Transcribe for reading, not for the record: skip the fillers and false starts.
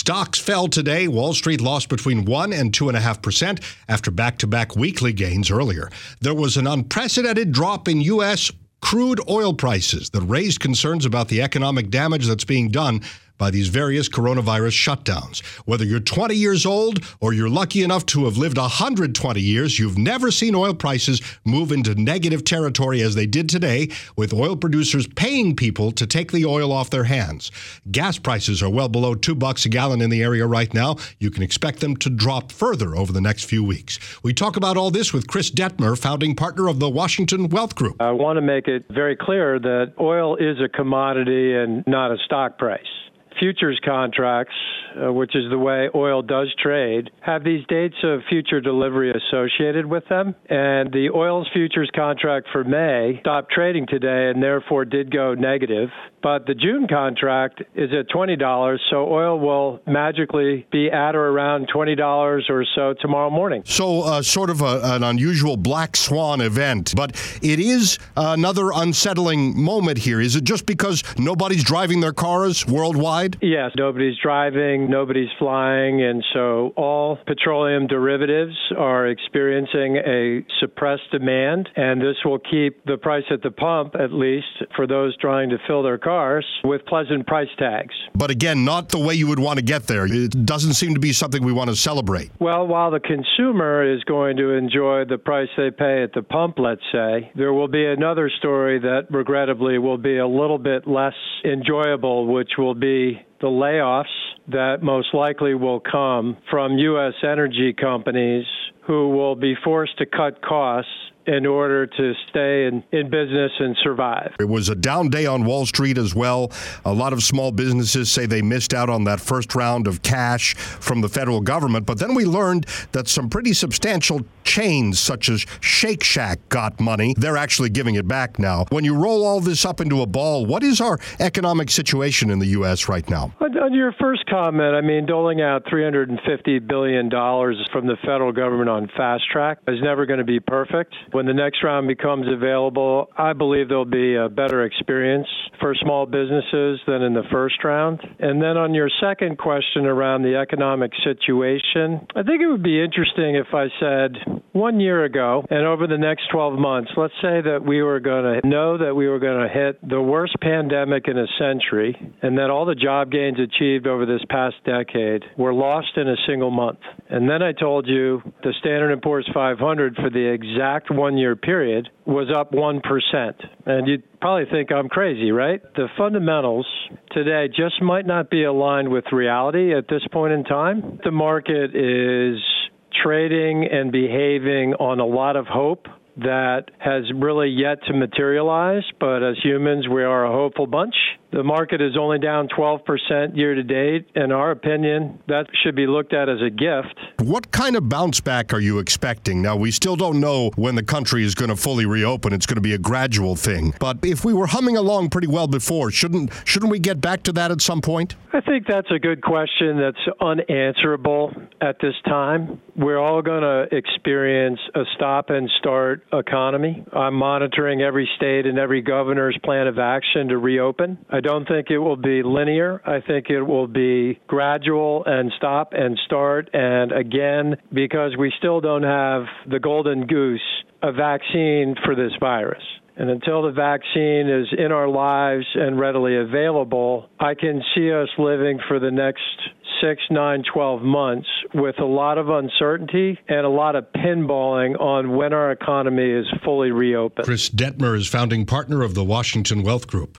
Stocks fell today. Wall Street lost between 1% and 2.5% after back-to-back weekly gains earlier. There was an unprecedented drop in U.S. crude oil prices that raised concerns about the economic damage that's being done by these various coronavirus shutdowns. Whether you're 20 years old or you're lucky enough to have lived 120 years, you've never seen oil prices move into negative territory as they did today, with oil producers paying people to take the oil off their hands. Gas prices are well below $2 a gallon in the area right now. You can expect them to drop further over the next few weeks. We talk about all this with Chris Detmer, founding partner of the Washington Wealth Group. I want to make it very clear that oil is a commodity and not a stock price. Futures contracts, which is the way oil does trade, have these dates of future delivery associated with them. And the oil's futures contract for May stopped trading today and therefore did go negative. But the June contract is at $20, so oil will magically be at or around $20 or so tomorrow morning. So sort of an unusual black swan event, but it is another unsettling moment here. Is it just because nobody's driving their cars worldwide? Yes, nobody's driving, nobody's flying, and so all petroleum derivatives are experiencing a suppressed demand, and this will keep the price at the pump, at least for those trying to fill their cars, with pleasant price tags. But again, not the way you would want to get there. It doesn't seem to be something we want to celebrate. Well, while the consumer is going to enjoy the price they pay at the pump, let's say, there will be another story that regrettably will be a little bit less enjoyable, which will be the layoffs that most likely will come from U.S. energy companies who will be forced to cut costs in order to stay in business and survive. It was a down day on Wall Street as well. A lot of small businesses say they missed out on that first round of cash from the federal government. But then we learned that some pretty substantial chains, such as Shake Shack, got money. They're actually giving it back now. When you roll all this up into a ball, what is our economic situation in the U.S. right now? On your first comment, doling out $350 billion from the federal government on fast track is never going to be perfect. When the next round becomes available, I believe there'll be a better experience for small businesses than in the first round. And then on your second question around the economic situation, I think it would be interesting if I said 1 year ago and over the next 12 months, let's say that we were going to know that we were going to hit the worst pandemic in a century and that all the job gains achieved over this past decade were lost in a single month. And then I told you the Standard & Poor's 500 for the exact 1 year period was up 1%. And you'd probably think I'm crazy, right? The fundamentals today just might not be aligned with reality at this point in time. The market is trading and behaving on a lot of hope that has really yet to materialize, but as humans, we are a hopeful bunch. The market is only down 12% year to date. In our opinion, that should be looked at as a gift. What kind of bounce back are you expecting? Now, we still don't know when the country is going to fully reopen. It's going to be a gradual thing. But if we were humming along pretty well before, shouldn't we get back to that at some point? I think that's a good question that's unanswerable at this time. We're all going to experience a stop and start economy. I'm monitoring every state and every governor's plan of action to reopen. I don't think it will be linear. I think it will be gradual and stop and start. And again, because we still don't have the golden goose, a vaccine for this virus. And until the vaccine is in our lives and readily available, I can see us living for the next 6, 9, 12 months with a lot of uncertainty and a lot of pinballing on when our economy is fully reopened. Chris Detmer is founding partner of the Washington Wealth Group.